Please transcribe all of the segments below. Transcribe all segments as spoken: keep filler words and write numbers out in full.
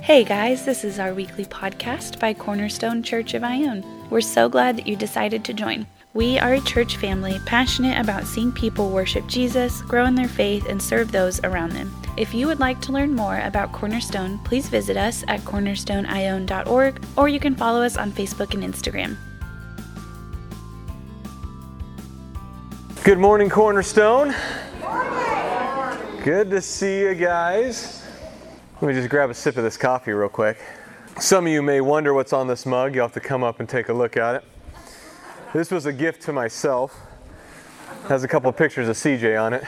Hey guys, this is our weekly podcast by Cornerstone Church of Ione. We're so glad that you decided to join. We are a church family passionate about seeing people worship Jesus, grow in their faith, and serve those around them. If you would like to learn more about Cornerstone, please visit us at cornerstone ione dot org, or you can follow us on Facebook and Instagram. Good morning, Cornerstone. Good morning. Good to see you guys. Let me just grab a sip of this coffee real quick. Some of you may wonder what's on this mug. You'll have to come up and take a look at it. This was a gift to myself. It has a couple of pictures of C J on it.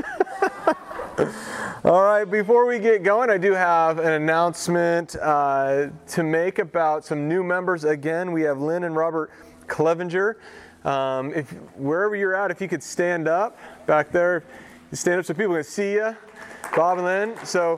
All right, before we get going, I do have an announcement uh, to make about some new members. Again, we have Lynn and Robert Clevenger. Um, if wherever you're at, if you could stand up back there, you stand up so people can see you. Bob and Lynn. So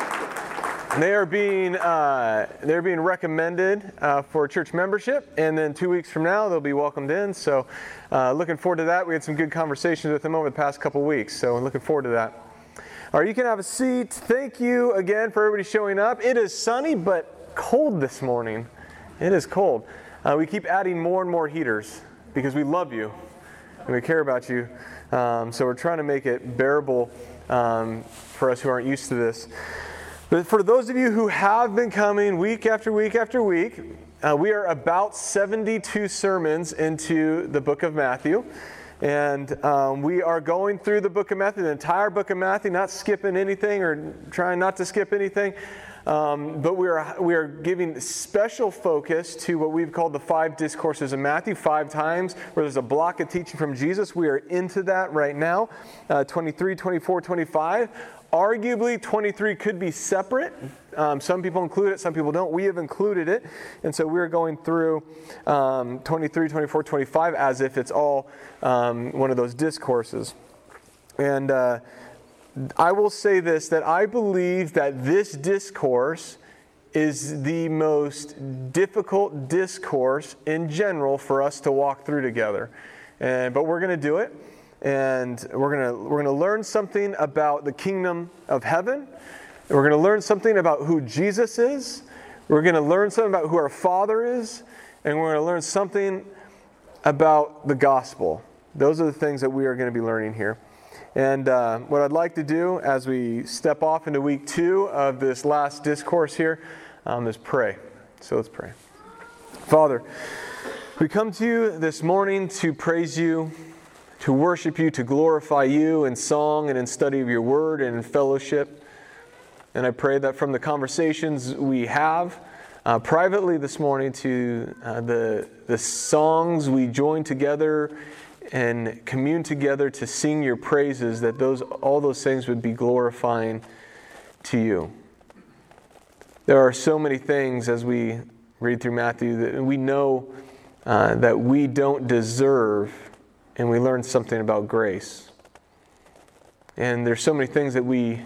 they are being uh, they're being recommended uh, for church membership, and then two weeks from now they'll be welcomed in. So, uh, looking forward to that. We had some good conversations with them over the past couple weeks, so I'm looking forward to that. All right, you can have a seat. Thank you again for everybody showing up. It is sunny but cold this morning. It is cold. Uh, we keep adding more and more heaters because we love you and we care about you. Um, so we're trying to make it bearable um, for us who aren't used to this. But for those of you who have been coming week after week after week, uh, we are about seventy-two sermons into the book of Matthew. And um, we are going through the book of Matthew, the entire book of Matthew, not skipping anything or trying not to skip anything. Um, but we are we are giving special focus to what we've called the five discourses of Matthew, five times, where there's a block of teaching from Jesus. We are into that right now, uh, twenty-three, twenty-four, twenty-five. Arguably, twenty-three could be separate. Um, some people include it, some people don't. We have included it. And so we're going through um, twenty-three, twenty-four, twenty-five as if it's all um, one of those discourses. And uh, I will say this, that I believe that this discourse is the most difficult discourse in general for us to walk through together. And but we're going to do it. And we're going to we're going to learn something about the kingdom of heaven. We're going to learn something about who Jesus is. We're going to learn something about who our Father is. And we're going to learn something about the gospel. Those are the things that we are going to be learning here. And uh, what I'd like to do as we step off into week two of this last discourse here um, is pray. So let's pray. Father, we come to you this morning to praise you, to worship you, to glorify you in song and in study of your word and in fellowship. And I pray that from the conversations we have uh, privately this morning to uh, the, the songs we join together and commune together to sing your praises, that those all those things would be glorifying to you. There are so many things as we read through Matthew that we know uh, that we don't deserve. And we learn something about grace. And there's so many things that we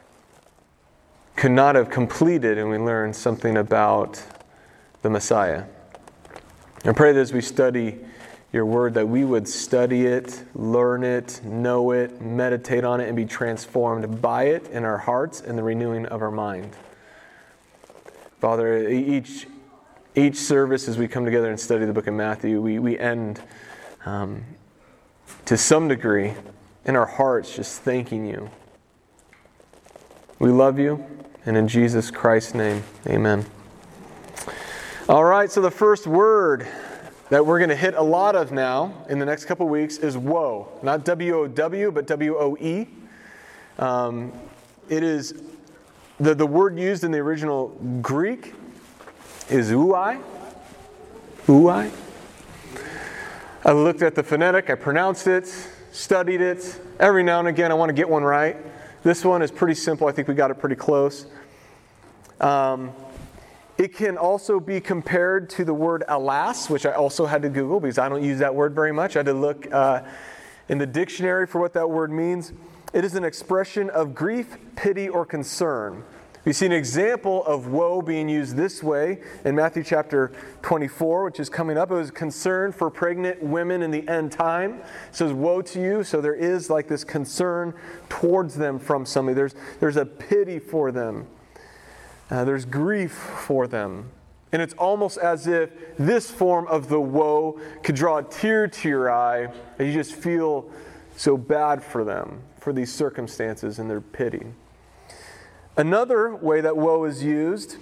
could not have completed, and we learn something about the Messiah. I pray that as we study your word, that we would study it, learn it, know it, meditate on it, and be transformed by it in our hearts and the renewing of our mind. Father, each, each service as we come together and study the book of Matthew, we, we end um, to some degree, in our hearts, just thanking you. We love you, and in Jesus Christ's name, amen. All right, so the first word that we're going to hit a lot of now in the next couple weeks is woe. Not W O W, but W O E. Um, it is, the, the word used in the original Greek is ouai. Ouai. I looked at the phonetic, I pronounced it, studied it. Every now and again I want to get one right. This one is pretty simple. I think we got it pretty close. Um, it can also be compared to the word alas, which I also had to Google because I don't use that word very much. I had to look uh, in the dictionary for what that word means. It is an expression of grief, pity, or concern. We see an example of woe being used this way in Matthew chapter twenty-four, which is coming up. It was concern for pregnant women in the end time. It says, woe to you. So there is like this concern towards them from somebody. There's, there's a pity for them. Uh, there's grief for them. And it's almost as if this form of the woe could draw a tear to your eye, and you just feel so bad for them, for these circumstances and their pity. Another way that woe is used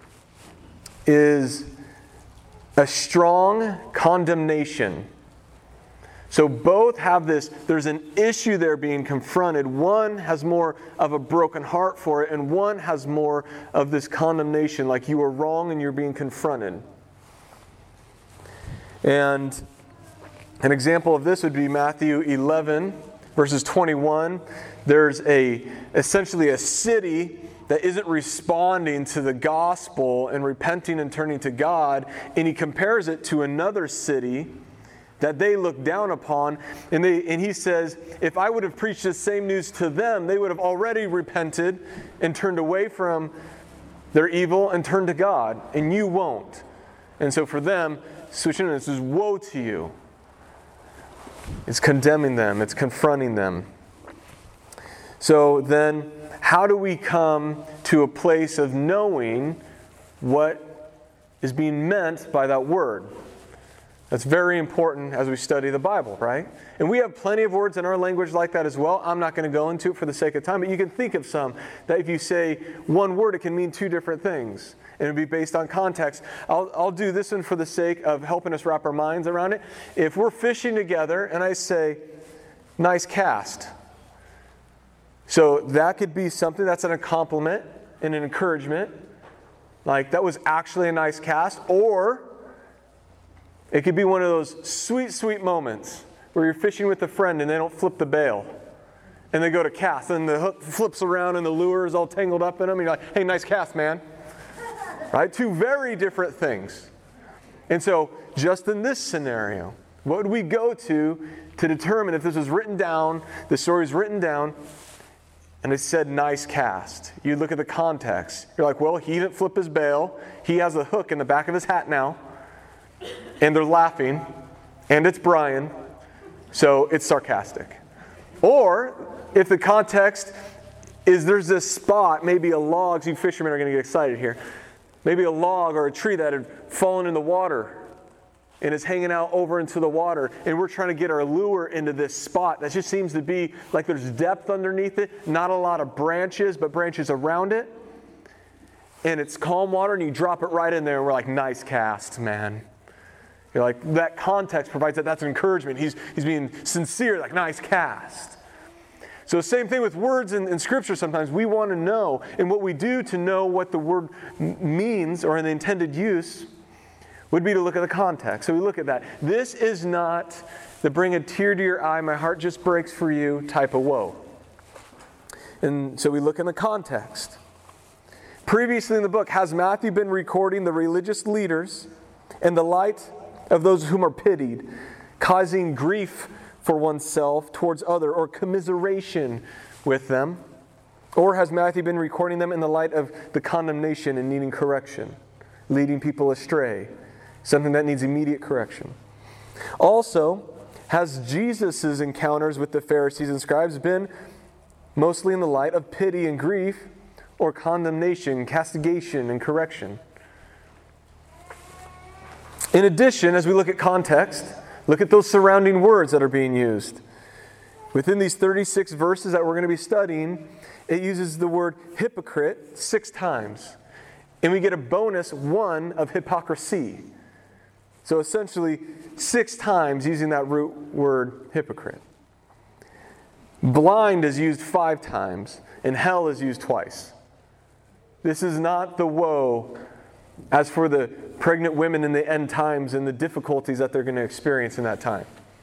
is a strong condemnation. So both have this, there's an issue there being confronted. One has more of a broken heart for it, and one has more of this condemnation, like you are wrong and you're being confronted. And an example of this would be Matthew eleven, verses twenty-one. There's a essentially a city that isn't responding to the gospel and repenting and turning to God, and he compares it to another city that they look down upon, and they and he says, if I would have preached the same news to them, they would have already repented and turned away from their evil and turned to God, and you won't. And so for them, switching this is woe to you. It's condemning them, it's confronting them. So then, how do we come to a place of knowing what is being meant by that word? That's very important as we study the Bible, right? And we have plenty of words in our language like that as well. I'm not going to go into it for the sake of time, but you can think of some that if you say one word, it can mean two different things. And it would be based on context. I'll, I'll do this one for the sake of helping us wrap our minds around it. If we're fishing together and I say, nice cast. So that could be something that's a compliment and an encouragement. Like, that was actually a nice cast. Or it could be one of those sweet, sweet moments where you're fishing with a friend and they don't flip the bail. And they go to cast and the hook flips around and the lure is all tangled up in them. And you're like, hey, nice cast, man. Right? Two very different things. And so, just in this scenario, what would we go to to determine if this was written down, the story is written down, and it said nice cast? You look at the context. You're like, well, he didn't flip his bail. He has a hook in the back of his hat now. And they're laughing, and it's Brian, so it's sarcastic. Or, if the context is there's this spot, maybe a log, so you fishermen are going to get excited here, maybe a log or a tree that had fallen in the water and is hanging out over into the water, and we're trying to get our lure into this spot that just seems to be like there's depth underneath it, not a lot of branches, but branches around it, and it's calm water, and you drop it right in there, and we're like, nice cast, man. You're like, that context provides that. That's an encouragement. He's, he's being sincere, like, nice cast. So same thing with words in, in Scripture sometimes. We want to know, and what we do to know what the word m- means or in the intended use would be to look at the context. So we look at that. This is not the bring a tear to your eye, my heart just breaks for you type of woe. And so we look in the context. Previously in the book, has Matthew been recording the religious leaders in the light of those whom are pitied, causing grief for oneself towards other, or commiseration with them? Or has Matthew been recording them in the light of the condemnation and needing correction, leading people astray, something that needs immediate correction? Also, has Jesus' encounters with the Pharisees and scribes been mostly in the light of pity and grief, or condemnation, castigation, and correction? In addition, as we look at context, look at those surrounding words that are being used. Within these thirty-six verses that we're going to be studying, it uses the word hypocrite six times. And we get a bonus one of hypocrisy. So essentially, six times using that root word hypocrite. Blind is used five times, and hell is used twice. This is not the woe as for the pregnant women in the end times and the difficulties that they're going to experience in that time.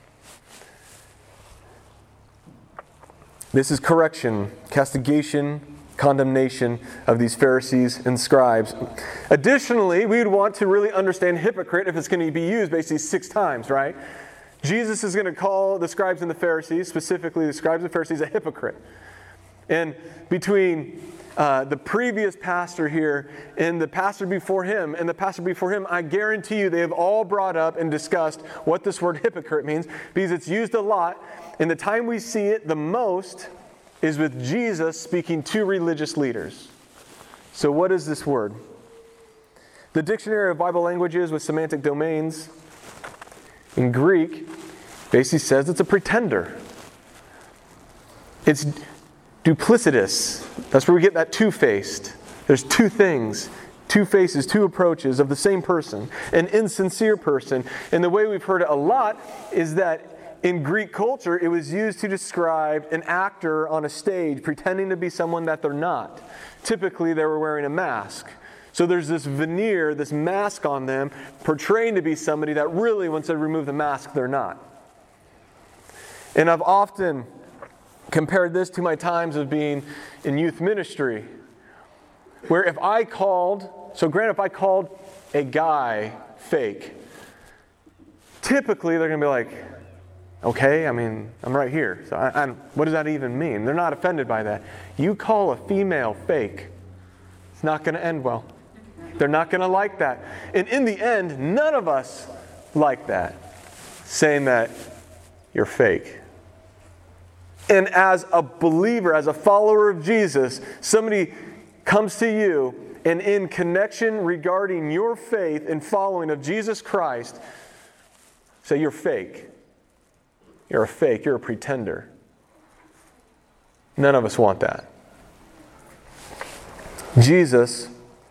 This is correction, castigation, condemnation of these Pharisees and scribes. Additionally, we would want to really understand hypocrite if it's going to be used basically six times, right? Jesus is going to call the scribes and the Pharisees, specifically the scribes and Pharisees, a hypocrite. And between uh, the previous pastor here and the pastor before him and the pastor before him, I guarantee you they have all brought up and discussed what this word hypocrite means, because it's used a lot. And the time we see it the most is with Jesus speaking to religious leaders. So what is this word? The Dictionary of Bible Languages with Semantic Domains in Greek basically says it's a pretender. It's duplicitous. That's where we get that two-faced. There's two things, two faces, two approaches of the same person, an insincere person. And the way we've heard it a lot is that in Greek culture, it was used to describe an actor on a stage pretending to be someone that they're not. Typically, they were wearing a mask. So there's this veneer, this mask on them, portraying to be somebody that really, once they remove the mask, they're not. And I've often compared this to my times of being in youth ministry, where if I called, so granted, if I called a guy fake, typically they're going to be like, okay, I mean, I'm right here. So I, I, what does that even mean? They're not offended by that. You call a female fake, it's not going to end well. They're not going to like that. And in the end, none of us like that, saying that you're fake. And as a believer, as a follower of Jesus, somebody comes to you and in connection regarding your faith and following of Jesus Christ, say you're fake. You're a fake. You're a pretender. None of us want that. Jesus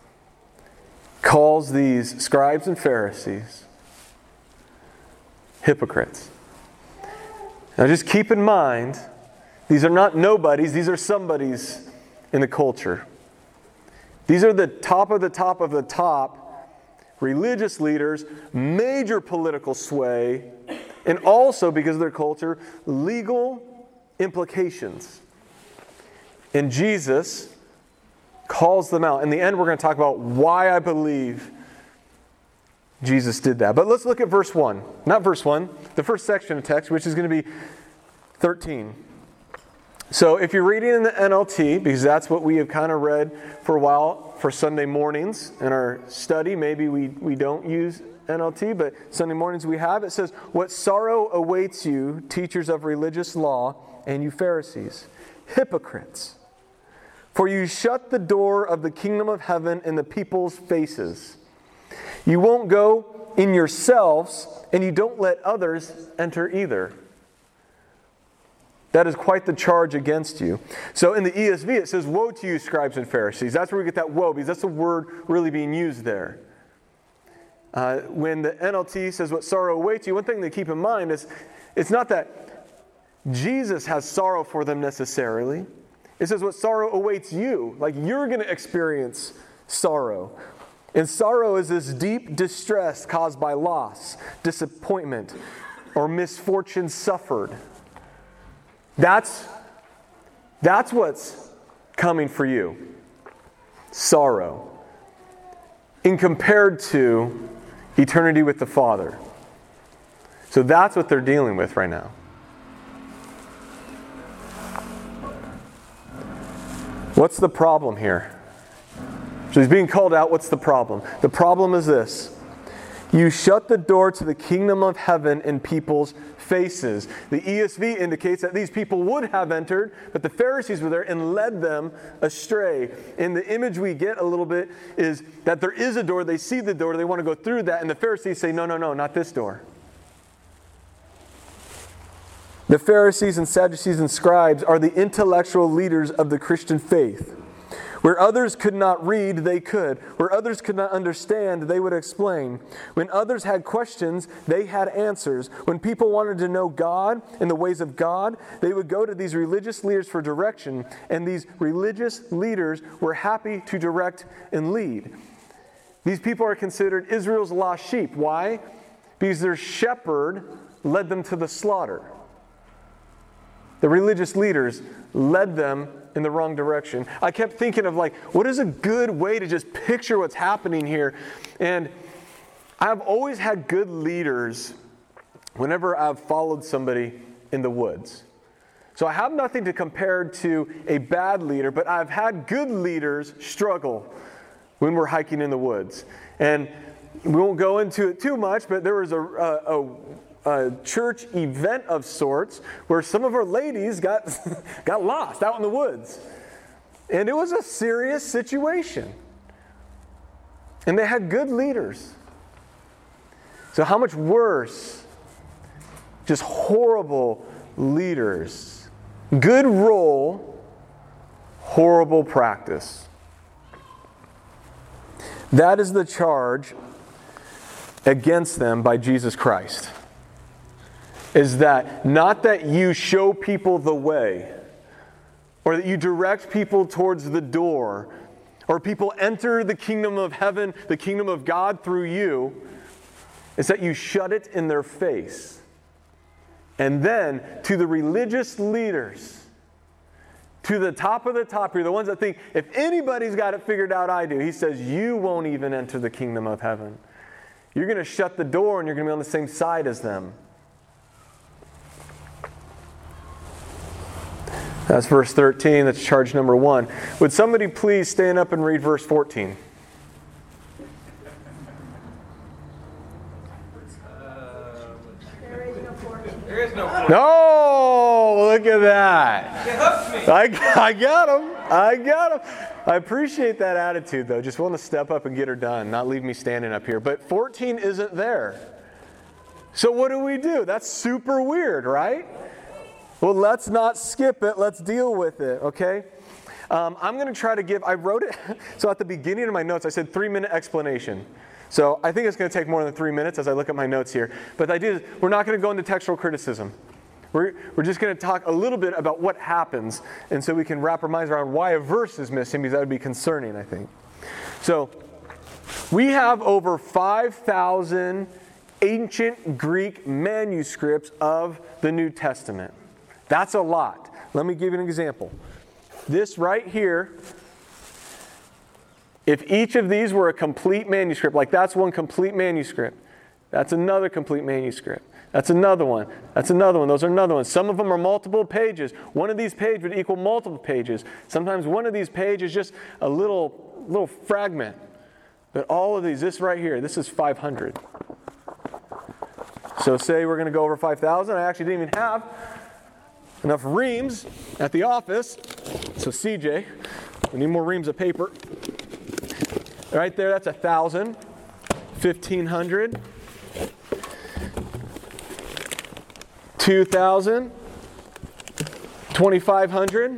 calls these scribes and Pharisees hypocrites. Now just keep in mind, these are not nobodies, these are somebodies in the culture. These are the top of the top of the top religious leaders, major political sway, and also, because of their culture, legal implications. And Jesus calls them out. In the end, we're going to talk about why I believe Jesus did that. But let's look at verse one. Not verse one, the first section of text, which is going to be thirteen. So if you're reading in the N L T, because that's what we have kind of read for a while for Sunday mornings in our study, maybe we, we don't use N L T, but Sunday mornings we have, it says, "What sorrow awaits you, teachers of religious law, and you Pharisees, hypocrites! For you shut the door of the kingdom of heaven in the people's faces. You won't go in yourselves, and you don't let others enter either." That is quite the charge against you. So in the E S V it says, "Woe to you, scribes and Pharisees." That's where we get that woe, because that's the word really being used there. Uh, when the N L T says, "What sorrow awaits you," one thing to keep in mind is it's not that Jesus has sorrow for them necessarily. It says, "What sorrow awaits you." Like you're going to experience sorrow. And sorrow is this deep distress caused by loss, disappointment, or misfortune suffered. That's, that's what's coming for you. Sorrow. In compared to eternity with the Father. So that's what they're dealing with right now. What's the problem here? So he's being called out. What's the problem? The problem is this. You shut the door to the kingdom of heaven in people's faces. The E S V indicates that these people would have entered, but the Pharisees were there and led them astray. And the image we get a little bit is that there is a door, they see the door, they want to go through that, and the Pharisees say, no, no, no, not this door. The Pharisees and Sadducees and scribes are the intellectual leaders of the Christian faith. Where others could not read, they could. Where others could not understand, they would explain. When others had questions, they had answers. When people wanted to know God and the ways of God, they would go to these religious leaders for direction. And these religious leaders were happy to direct and lead. These people are considered Israel's lost sheep. Why? Because their shepherd led them to the slaughter. The religious leaders led them in the wrong direction. I kept thinking of like, what is a good way to just picture what's happening here? And I've always had good leaders whenever I've followed somebody in the woods. So I have nothing to compare to a bad leader, but I've had good leaders struggle when we're hiking in the woods. And we won't go into it too much, but there was a, a, a A church event of sorts where some of our ladies got got lost out in the woods. And it was a serious situation. And they had good leaders. So how much worse? Just horrible leaders. Good role, horrible practice. That is the charge against them by Jesus Christ. Is that not that you show people the way, or that you direct people towards the door, or people enter the kingdom of heaven, the kingdom of God through you. It's that you shut it in their face. And then to the religious leaders, to the top of the top here, the ones that think, if anybody's got it figured out, I do. He says, you won't even enter the kingdom of heaven. You're going to shut the door and you're going to be on the same side as them. That's verse thirteen. That's charge number one. Would somebody please stand up and read verse fourteen? There is no fourteen. There is no fourteen. No! Look at that. You hooked me. I, I got him. I got him. I appreciate that attitude, though. Just want to step up and get her done, not leave me standing up here. But fourteen isn't there. So what do we do? That's super weird, right? Well, let's not skip it. Let's deal with it, okay? Um, I'm going to try to give, I wrote it, so at the beginning of my notes, I said three-minute explanation. So I think it's going to take more than three minutes as I look at my notes here. But the idea is we're not going to go into textual criticism. We're, we're just going to talk a little bit about what happens, and so we can wrap our minds around why a verse is missing, because that would be concerning, I think. So we have over five thousand ancient Greek manuscripts of the New Testament. That's a lot. Let me give you an example. This right here, if each of these were a complete manuscript, like that's one complete manuscript, that's another complete manuscript, that's another one, that's another one, those are another one. Some of them are multiple pages. One of these pages would equal multiple pages. Sometimes one of these pages is just a little, little fragment. But all of these, this right here, this is five hundred. So say we're going to go over five thousand. I actually didn't even have enough reams at the office. So C J, we need more reams of paper. Right there, that's a thousand, fifteen hundred, two thousand, twenty-five hundred,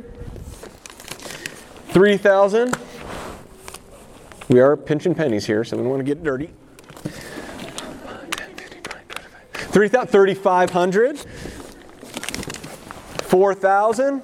three thousand. We are pinching pennies here, so we don't want to get dirty. thirty-five hundred. four thousand.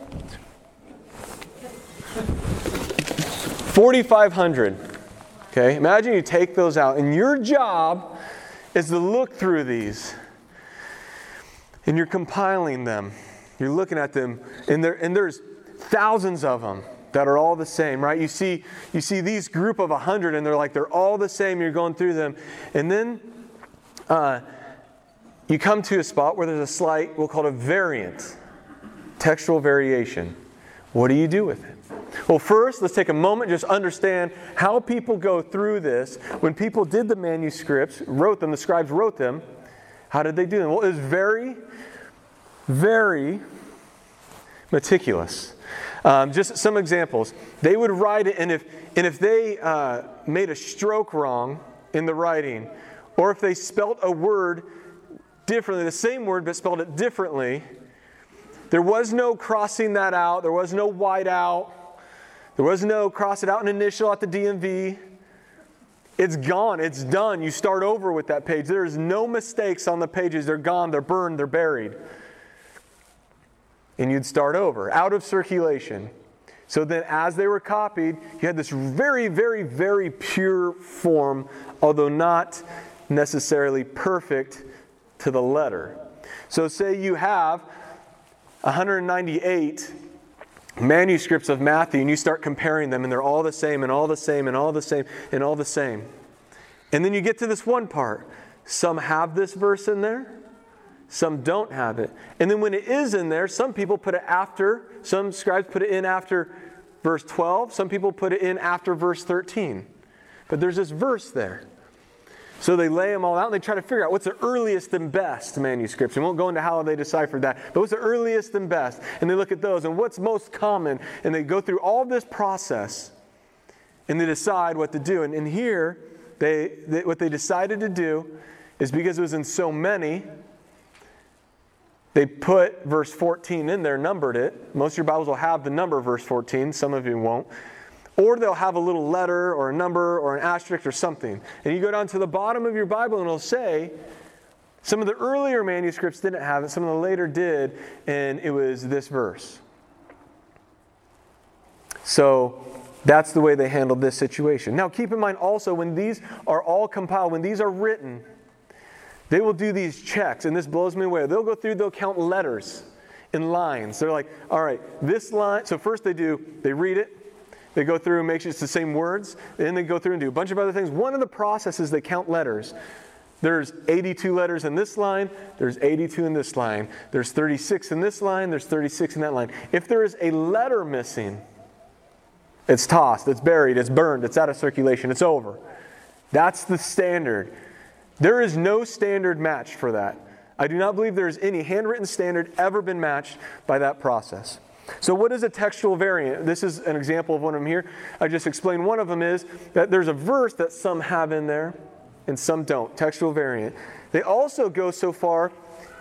forty-five hundred. Okay, imagine you take those out, and your job is to look through these. And you're compiling them. You're looking at them, and, there, and there's thousands of them that are all the same, right? You see, you see these group of one hundred, and they're like, they're all the same. You're going through them. And then uh, you come to a spot where there's a slight, we'll call it a variant. Textual variation. What do you do with it? Well, first, let's take a moment and just understand how people go through this. When people did the manuscripts, wrote them, the scribes wrote them, how did they do them? Well, it was very, very meticulous. Um, just some examples. They would write it, and if, and if they uh, made a stroke wrong in the writing, or if they spelt a word differently, the same word but spelled it differently, there was no crossing that out. There was no white out. There was no cross it out an initial at the D M V. It's gone. It's done. You start over with that page. There's no mistakes on the pages. They're gone. They're burned. They're buried. And you'd start over, out of circulation. So then as they were copied, you had this very, very, very pure form, although not necessarily perfect to the letter. So say you have one hundred ninety-eight manuscripts of Matthew, and you start comparing them, and they're all the same, and all the same, and all the same, and all the same. And then you get to this one part. Some have this verse in there. Some don't have it. And then when it is in there, some people put it after. Some scribes put it in after verse twelve. Some people put it in after verse thirteen. But there's this verse there. So they lay them all out and they try to figure out what's the earliest and best manuscripts. We won't go into how they deciphered that, but what's the earliest and best? And they look at those and what's most common, and they go through all this process and they decide what to do. And, and here, they, they what they decided to do is because it was in so many, they put verse fourteen in there, numbered it. Most of your Bibles will have the number verse fourteen. Some of you won't. Or they'll have a little letter or a number or an asterisk or something. And you go down to the bottom of your Bible and it'll say, some of the earlier manuscripts didn't have it, some of the later did, and it was this verse. So that's the way they handled this situation. Now keep in mind also, when these are all compiled, when these are written, they will do these checks, and this blows me away. They'll go through, they'll count letters in lines. They're like, all right, this line, so first they do, they read it, they go through and make sure it's the same words, and then they go through and do a bunch of other things. One of the processes, they count letters. There's eighty-two letters in this line, there's eighty-two in this line, there's thirty-six in this line, there's thirty-six in that line. If there is a letter missing, it's tossed, it's buried, it's burned, it's out of circulation, it's over. That's the standard. There is no standard matched for that. I do not believe there is any handwritten standard ever been matched by that process. So what is a textual variant? This is an example of one of them here. I just explained one of them is that there's a verse that some have in there and some don't. Textual variant. They also go so far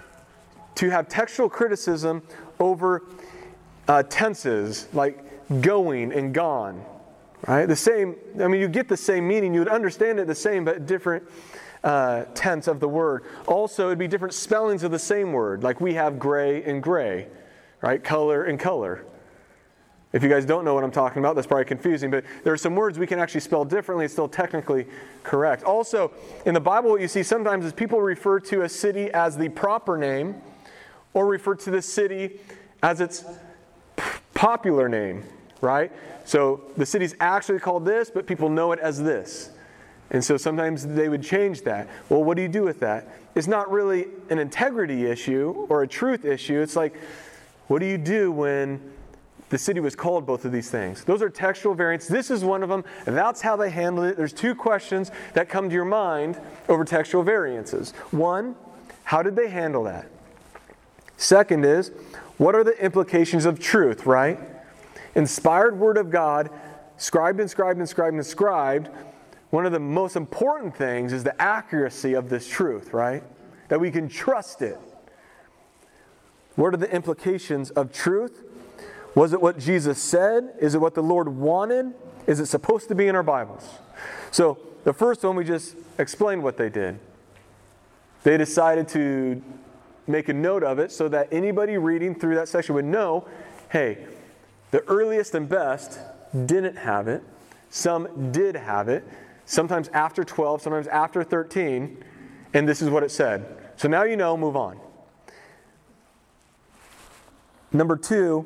to have textual criticism over uh, tenses like going and gone. Right? The same, I mean, you get the same meaning. You would understand it the same, but different uh, tense of the word. Also, it'd be different spellings of the same word. Like we have gray and gray. Right? Color and color. If you guys don't know what I'm talking about, that's probably confusing, but there are some words we can actually spell differently. It's still technically correct. Also, in the Bible, what you see sometimes is people refer to a city as the proper name or refer to the city as its popular name, right? So the city's actually called this, but people know it as this. And so sometimes they would change that. Well, what do you do with that? It's not really an integrity issue or a truth issue. It's like, what do you do when the city was called both of these things? Those are textual variants. This is one of them. And that's how they handled it. There's two questions that come to your mind over textual variances. One, how did they handle that? Second is, what are the implications of truth, right? Inspired Word of God, scribed, inscribed, inscribed, inscribed. One of the most important things is the accuracy of this truth, right? That we can trust it. What are the implications of truth? Was it what Jesus said? Is it what the Lord wanted? Is it supposed to be in our Bibles? So the first one, we just explained what they did. They decided to make a note of it so that anybody reading through that section would know, hey, the earliest and best didn't have it. Some did have it. Sometimes after twelve, sometimes after thirteen. And this is what it said. So now you know, move on. Number two,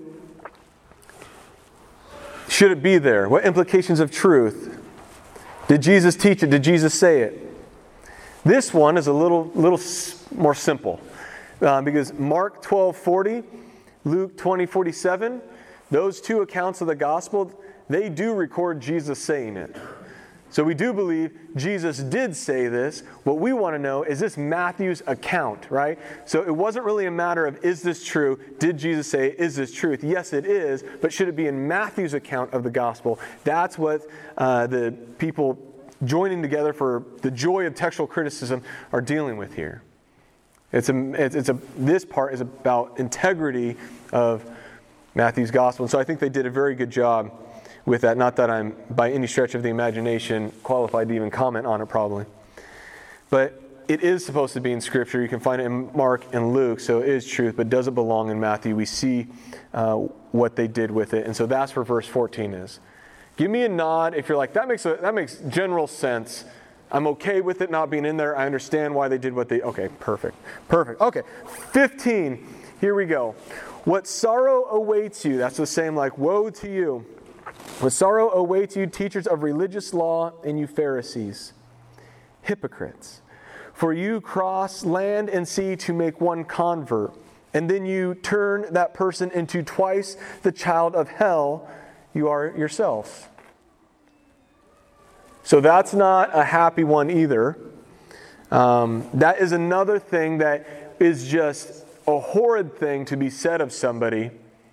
should it be there? What implications of truth? Did Jesus teach it? Did Jesus say it? This one is a little, little more simple. Uh, because Mark twelve forty, Luke twenty forty-seven, those two accounts of the gospel, they do record Jesus saying it. So we do believe Jesus did say this. What we want to know, is this Matthew's account, right? So it wasn't really a matter of, is this true? Did Jesus say, is this truth? Yes, it is. But should it be in Matthew's account of the gospel? That's what uh, the people joining together for the joy of textual criticism are dealing with here. It's a, it's, it's a, this part is about integrity of Matthew's gospel. And so I think they did a very good job with that. Not that I'm, by any stretch of the imagination, qualified to even comment on it probably. But it is supposed to be in Scripture. You can find it in Mark and Luke, so it is truth. But does it belong in Matthew? We see uh, what they did with it. And so that's where verse fourteen is. Give me a nod if you're like, that makes a, that makes general sense. I'm okay with it not being in there. I understand why they did what they... Okay, perfect. Perfect. Okay, fifteen. Here we go. What sorrow awaits you. That's the same like, woe to you. What sorrow awaits you, teachers of religious law, and you Pharisees, hypocrites. For you cross land and sea to make one convert, and then you turn that person into twice the child of hell you are yourselves. So that's not a happy one either. Um, that is another thing that is just a horrid thing to be said of somebody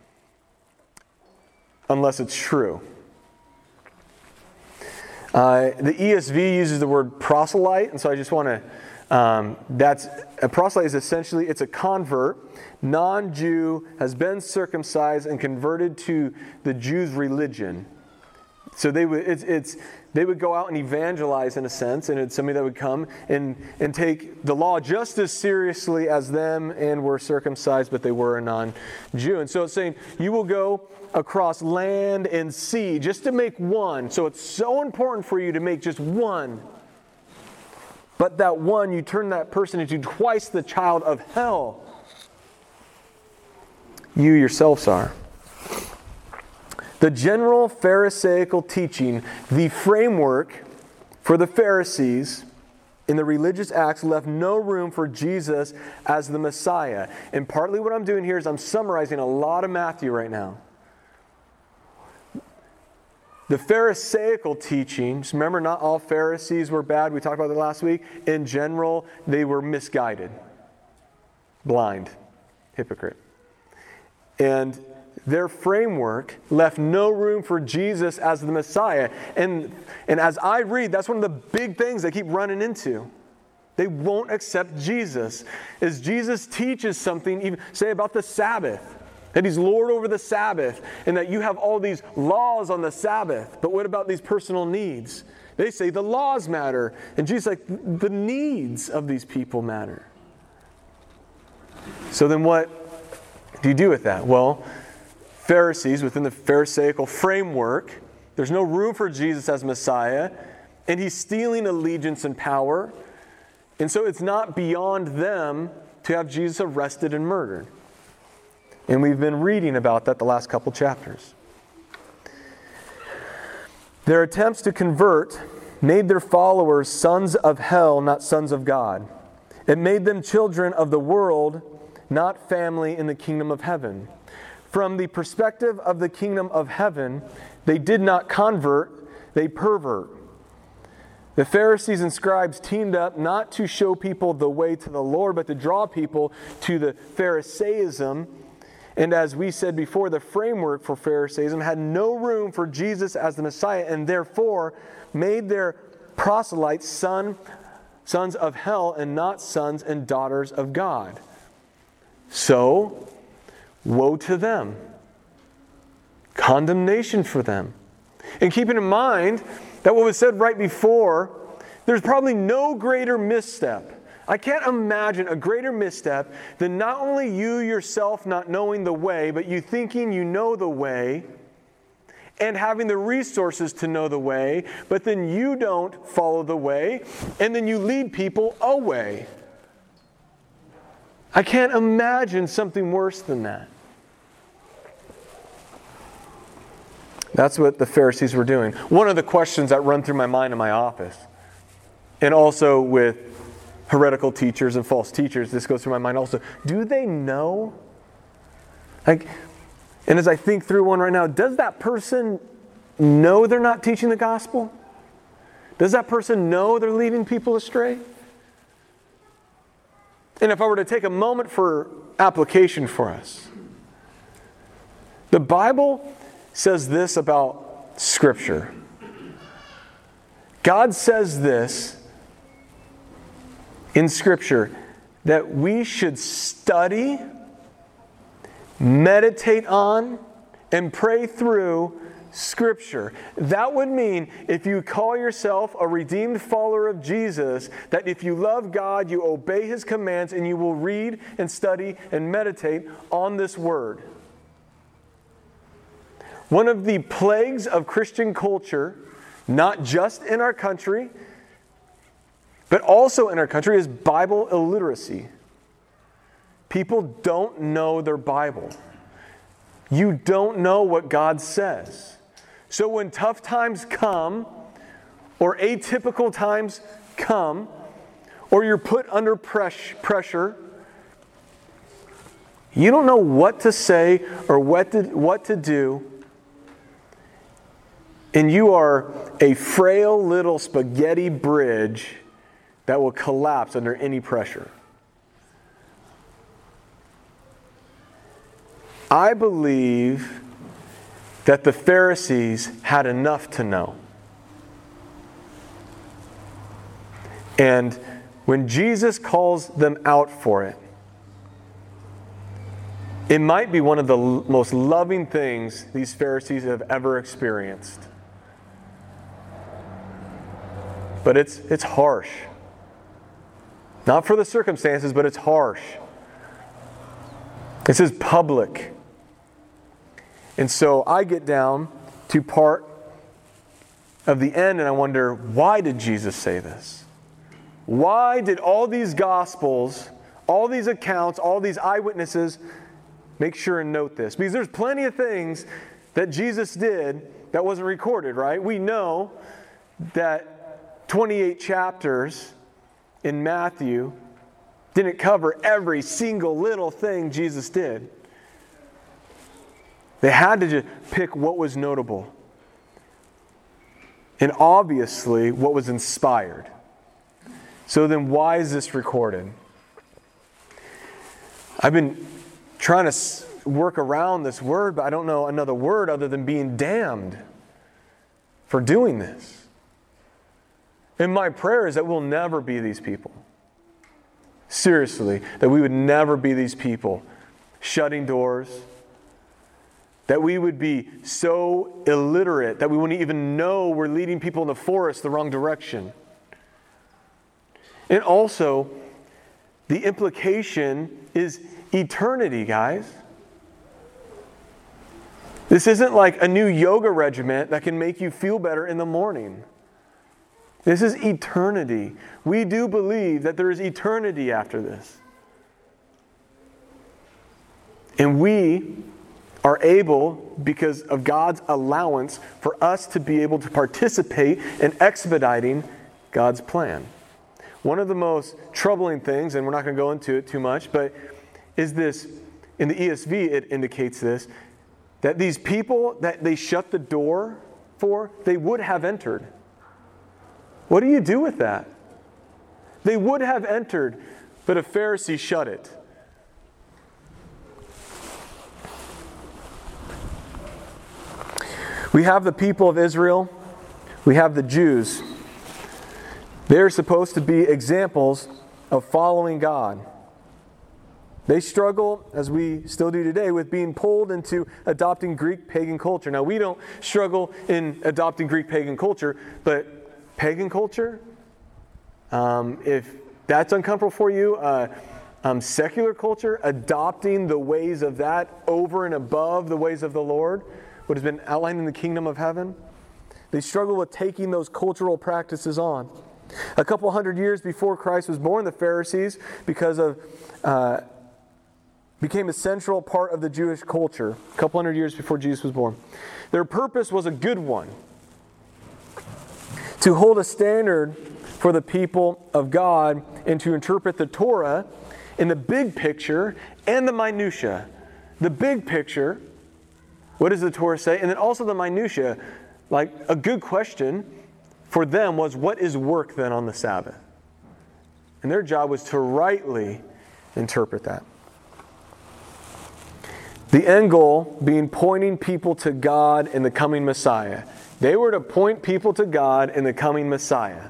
unless it's true. Uh, the E S V uses the word proselyte, and so I just want to, um, that's, a proselyte is essentially, it's a convert, non-Jew, has been circumcised and converted to the Jews' religion. So they would, it's, it's, they would go out and evangelize in a sense, and it's somebody that would come and, and take the law just as seriously as them and were circumcised, but they were a non-Jew. And so it's saying, you will go across land and sea just to make one. So it's so important for you to make just one. But that one, you turn that person into twice the child of hell you yourselves are. The general Pharisaical teaching, the framework for the Pharisees in the religious acts, left no room for Jesus as the Messiah. And partly what I'm doing here is I'm summarizing a lot of Matthew right now. The Pharisaical teachings, remember, not all Pharisees were bad. We talked about that last week. In general, they were misguided, blind, hypocrite. And their framework left no room for Jesus as the Messiah. And, and as I read, that's one of the big things they keep running into. They won't accept Jesus. As Jesus teaches something, even say about the Sabbath, that He's Lord over the Sabbath, and that you have all these laws on the Sabbath. But what about these personal needs? They say the laws matter. And Jesus is like, the needs of these people matter. So then what do you do with that? Well, Pharisees, within the Pharisaical framework, there's no room for Jesus as Messiah, and He's stealing allegiance and power. And so it's not beyond them to have Jesus arrested and murdered. And we've been reading about that the last couple chapters. Their attempts to convert made their followers sons of hell, not sons of God. It made them children of the world, not family in the kingdom of heaven. From the perspective of the kingdom of heaven, they did not convert, they pervert. The Pharisees and scribes teamed up not to show people the way to the Lord, but to draw people to the Pharisaism. And as we said before, the framework for Pharisaism had no room for Jesus as the Messiah, and therefore made their proselytes son, sons of hell and not sons and daughters of God. So, woe to them. Condemnation for them. And keeping in mind that what was said right before, there's probably no greater misstep. I can't imagine a greater misstep than not only you yourself not knowing the way, but you thinking you know the way and having the resources to know the way, but then you don't follow the way, and then you lead people away. I can't imagine something worse than that. That's what the Pharisees were doing. One of the questions that run through my mind in my office, and also with heretical teachers and false teachers, this goes through my mind also. Do they know? Like, and as I think through one right now, does that person know they're not teaching the gospel? Does that person know they're leading people astray? And if I were to take a moment for application for us, the Bible says this about Scripture. God says this in Scripture, that we should study, meditate on, and pray through Scripture. That would mean if you call yourself a redeemed follower of Jesus, that if you love God, you obey His commands, and you will read and study and meditate on this Word. One of the plagues of Christian culture, not just in our country, but also in our country, is Bible illiteracy. People don't know their Bible. You don't know what God says. So when tough times come, or atypical times come, or you're put under pressure, you don't know what to say or what to, what to do, and you are a frail little spaghetti bridge that will collapse under any pressure. I believe that the Pharisees had enough to know. And when Jesus calls them out for it, it might be one of the l- most loving things these Pharisees have ever experienced. But it's it's harsh. Not for the circumstances, but it's harsh. This is public. And so I get down to part of the end and I wonder, why did Jesus say this? Why did all these Gospels, all these accounts, all these eyewitnesses make sure and note this? Because there's plenty of things that Jesus did that wasn't recorded, right? We know that twenty-eight chapters in Matthew didn't cover every single little thing Jesus did. They had to just pick what was notable. And obviously what was inspired. So then why is this recorded? I've been trying to work around this word, but I don't know another word other than being damned for doing this. And my prayer is that we'll never be these people. Seriously, that we would never be these people shutting doors. That we would be so illiterate that we wouldn't even know we're leading people in the forest the wrong direction. And also, the implication is eternity, guys. This isn't like a new yoga regimen that can make you feel better in the morning. This is eternity. We do believe that there is eternity after this. And we are able, because of God's allowance, for us to be able to participate in expediting God's plan. One of the most troubling things, and we're not going to go into it too much, but is this, in the E S V it indicates this, that these people that they shut the door for, they would have entered. What do you do with that? They would have entered, but a Pharisee shut it. We have the people of Israel. We have the Jews. They're supposed to be examples of following God. They struggle, as we still do today, with being pulled into adopting Greek pagan culture. Now, we don't struggle in adopting Greek pagan culture, but pagan culture, um, if that's uncomfortable for you, uh, um, secular culture, adopting the ways of that over and above the ways of the Lord, what has been outlined in the kingdom of heaven, they struggle with taking those cultural practices on. A couple hundred years before Christ was born, the Pharisees, because of uh, became a central part of the Jewish culture. A couple hundred years before Jesus was born. Their purpose was a good one. To hold a standard for the people of God and to interpret the Torah in the big picture and the minutia. The big picture, what does the Torah say? And then also the minutia. Like, a good question for them was, what is work then on the Sabbath? And their job was to rightly interpret that. The end goal being pointing people to God and the coming Messiah. They were to point people to God and the coming Messiah.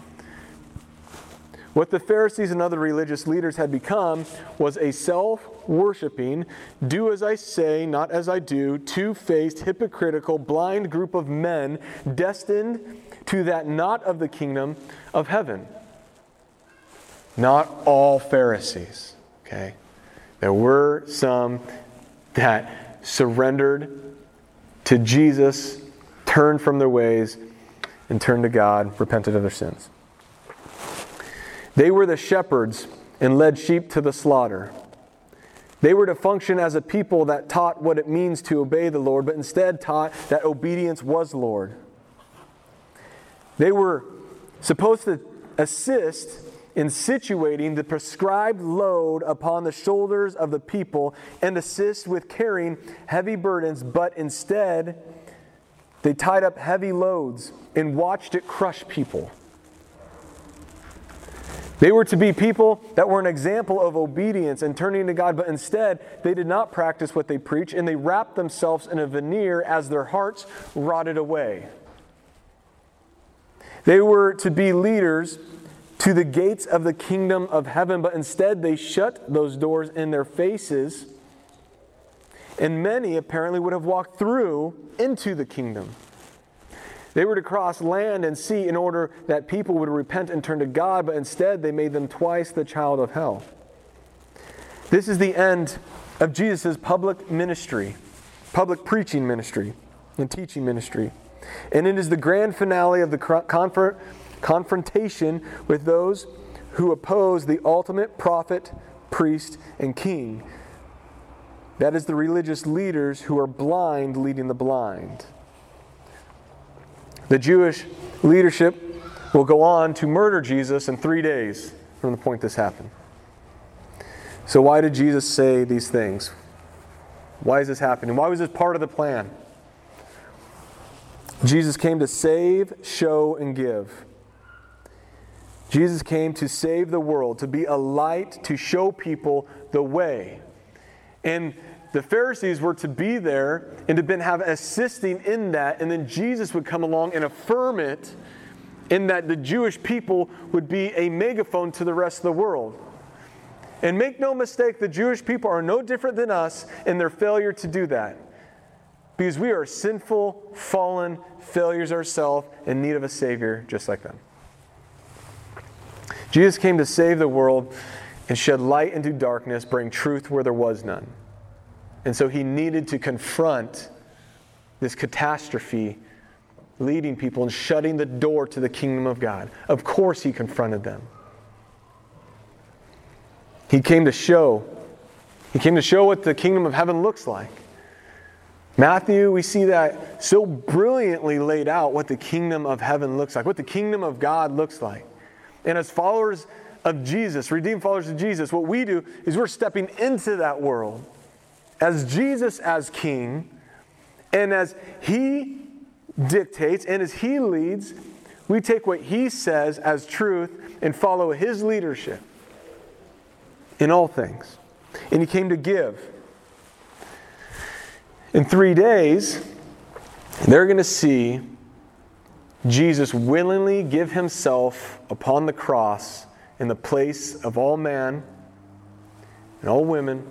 What the Pharisees and other religious leaders had become was a self-worshiping, do as I say, not as I do, two-faced, hypocritical, blind group of men destined to that not of the kingdom of heaven. Not all Pharisees, okay? There were some that surrendered to Jesus, turned from their ways, and turned to God, repented of their sins. They were the shepherds and led sheep to the slaughter. They were to function as a people that taught what it means to obey the Lord, but instead taught that obedience was Lord. They were supposed to assist in situating the prescribed load upon the shoulders of the people and assist with carrying heavy burdens, but instead they tied up heavy loads and watched it crush people. They were to be people that were an example of obedience and turning to God, but instead they did not practice what they preach, and they wrapped themselves in a veneer as their hearts rotted away. They were to be leaders to the gates of the kingdom of heaven, but instead they shut those doors in their faces, and many apparently would have walked through into the kingdom. They were to cross land and sea in order that people would repent and turn to God, but instead they made them twice the child of hell. This is the end of Jesus' public ministry, public preaching ministry and teaching ministry. And it is the grand finale of the confront, confrontation with those who oppose the ultimate prophet, priest, and king. That is the religious leaders who are blind leading the blind. The Jewish leadership will go on to murder Jesus in three days from the point this happened. So why did Jesus say these things? Why is this happening? Why was this part of the plan? Jesus came to save, show, and give. Jesus came to save the world, to be a light, to show people the way. And the Pharisees were to be there and to been have assisting in that, and then Jesus would come along and affirm it in that the Jewish people would be a megaphone to the rest of the world. And make no mistake, the Jewish people are no different than us in their failure to do that. Because we are sinful, fallen failures ourselves in need of a Savior just like them. Jesus came to save the world and shed light into darkness, bring truth where there was none. And so he needed to confront this catastrophe, leading people and shutting the door to the kingdom of God. Of course he confronted them. He came to show, he came to show what the kingdom of heaven looks like. Matthew, we see that so brilliantly laid out what the kingdom of heaven looks like, what the kingdom of God looks like. And as followers of Jesus, redeemed followers of Jesus, what we do is we're stepping into that world as Jesus as King, and as He dictates and as He leads, we take what He says as truth and follow His leadership in all things. And He came to give. In three days, they're going to see Jesus willingly give Himself upon the cross in the place of all man and all women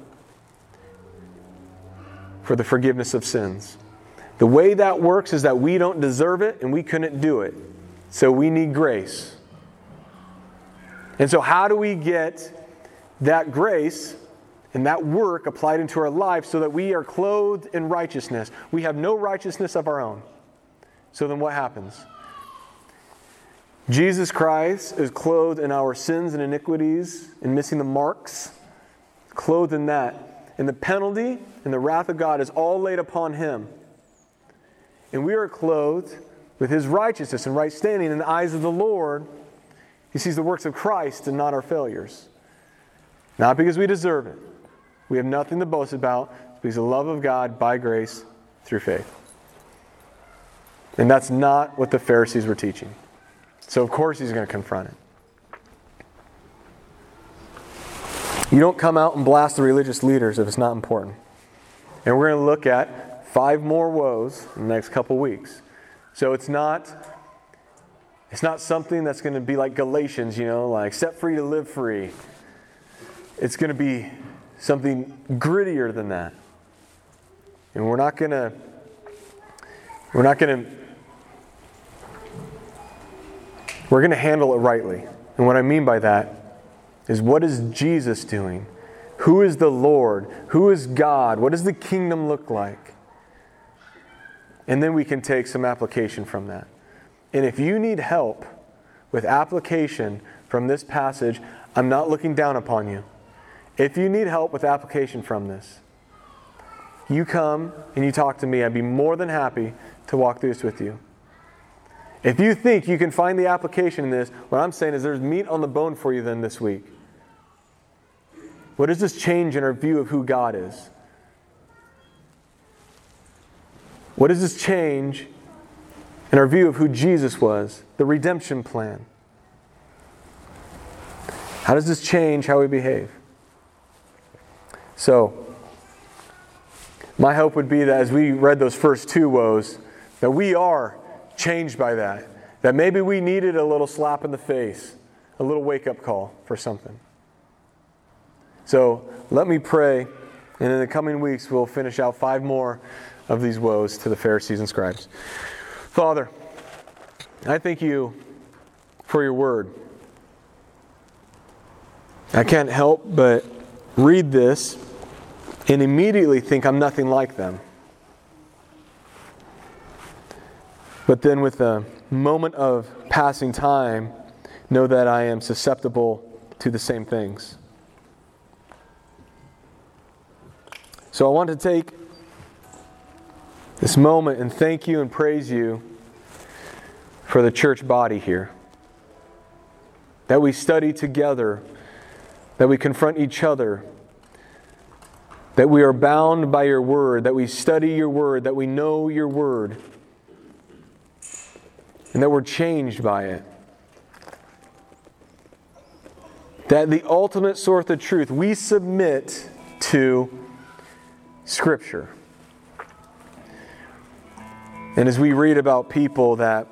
for the forgiveness of sins. The way that works is that we don't deserve it and we couldn't do it. So we need grace. And so how do we get that grace and that work applied into our life so that we are clothed in righteousness? We have no righteousness of our own. So then what happens? Jesus Christ is clothed in our sins and iniquities and missing the marks, clothed in that. And the penalty and the wrath of God is all laid upon Him. And we are clothed with His righteousness and right standing in the eyes of the Lord. He sees the works of Christ and not our failures. Not because we deserve it. We have nothing to boast about. Because the love of God by grace through faith. And that's not what the Pharisees were teaching. So of course He's going to confront it. You don't come out and blast the religious leaders if it's not important. And we're going to look at five more woes in the next couple weeks. So it's not, it's not something that's going to be like Galatians, you know, like set free to live free. It's going to be something grittier than that. And we're not going to, we're not going to, we're going to handle it rightly. And what I mean by that is, what is Jesus doing? Who is the Lord? Who is God? What does the kingdom look like? And then we can take some application from that. And if you need help with application from this passage, I'm not looking down upon you. If you need help with application from this, you come and you talk to me. I'd be more than happy to walk through this with you. If you think you can find the application in this, what I'm saying is there's meat on the bone for you then this week. What does this change in our view of who God is? What does this change in our view of who Jesus was, the redemption plan? How does this change how we behave? So, my hope would be that as we read those first two woes, that we are changed by that. That maybe we needed a little slap in the face, a little wake-up call for something. So, let me pray, and in the coming weeks we'll finish out five more of these woes to the Pharisees and scribes. Father, I thank you for your word. I can't help but read this and immediately think I'm nothing like them. But then with a moment of passing time, know that I am susceptible to the same things. So I want to take this moment and thank you and praise you for the church body here. That we study together, that we confront each other, that we are bound by your word, that we study your word, that we know your word, and that we're changed by it. That the ultimate source of truth, we submit to Scripture. And as we read about people that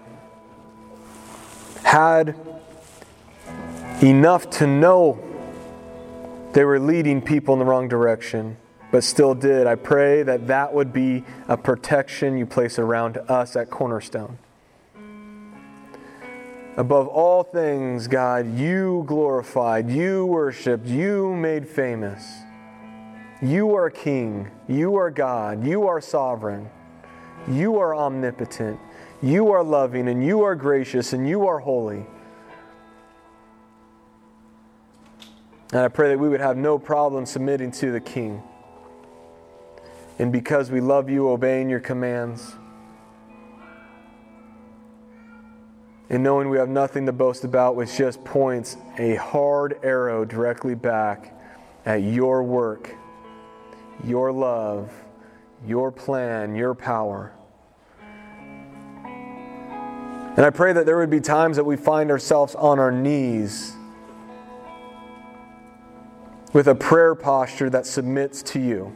had enough to know they were leading people in the wrong direction, but still did, I pray that that would be a protection you place around us at Cornerstone. Above all things, God, you glorified, you worshiped, you made famous. You are King, you are God, you are sovereign, you are omnipotent, you are loving, and you are gracious, and you are holy. And I pray that we would have no problem submitting to the King. And because we love you, obeying your commands, and knowing we have nothing to boast about, which just points a hard arrow directly back at your work, your love, your plan, your power. And I pray that there would be times that we find ourselves on our knees with a prayer posture that submits to you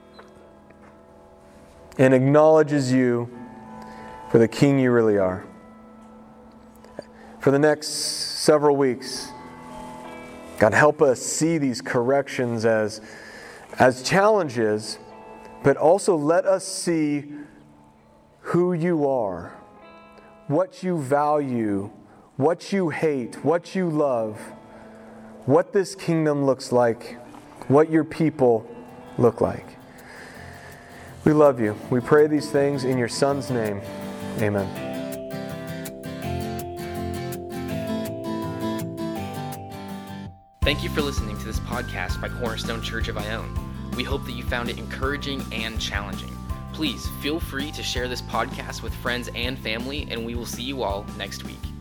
and acknowledges you for the King you really are. For the next several weeks, God, help us see these corrections as, as challenges, but also let us see who you are, what you value, what you hate, what you love, what this kingdom looks like, what your people look like. We love you. We pray these things in your Son's name. Amen. Thank you for listening to this podcast by Cornerstone Church of Ione. We hope that you found it encouraging and challenging. Please feel free to share this podcast with friends and family, and we will see you all next week.